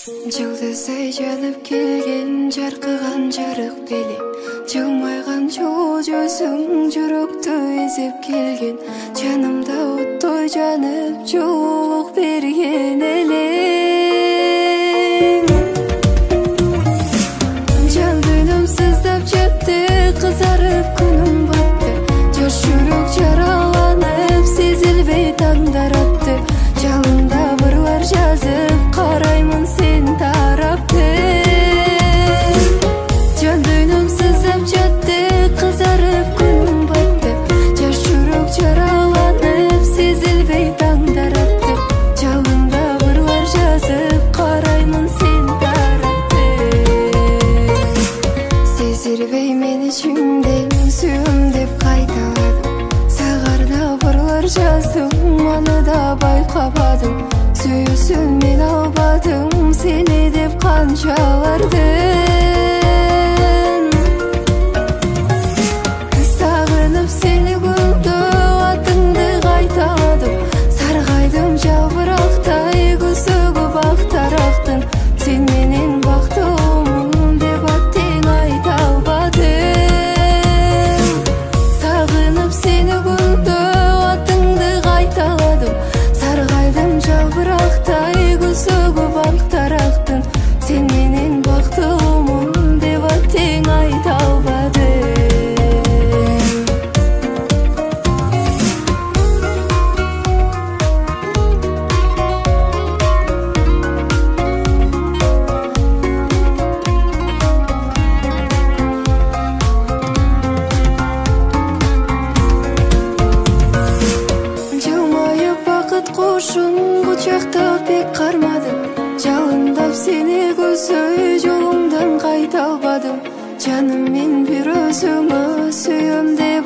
Жылдыздай жанып келген жарқыған жарық белең, жылмайған жүзің жүректі ezіп келген, жанымда оттой жанып жылулық берген элең. Жан дүйнөм сыздап жатты, қызарып күнім батты, жаш жүрек жараланып сезілбей таңдар атты, жалында бұрлар жазып қараймын сен тарапты. Жан дүйнөм сыздап жатты, қызарып күнім батты, жаш жүрек жараланып сезілбей таңдар атты, жалында бұрлар жазып қараймын сен тарапты. Сезілбей мен ішімден сүйім деп қайталадым, сағарда бұрлар жаздым, аны да байқападым. Сүйісін мен албадым, сені деп қаншалардың. Сағынып сені күнді, атыңды қайталадым, сарғайдым жалбырақтай, күзігі бақтарақтың, сен менен бақтымын деп аттен айта албадым. Сағынып сені күнді, атыңды қайталадым, сарғайдым жалбырақтай, күзігі бақтарақтың, сен менен бақтымын деп аттен айта албадым. Жылмайып бақыт қошын құшақтап бек қармадым, жалындап сені көзі жолыңдан қайта албадым. Жаным мен бір өзіңі сүйем деп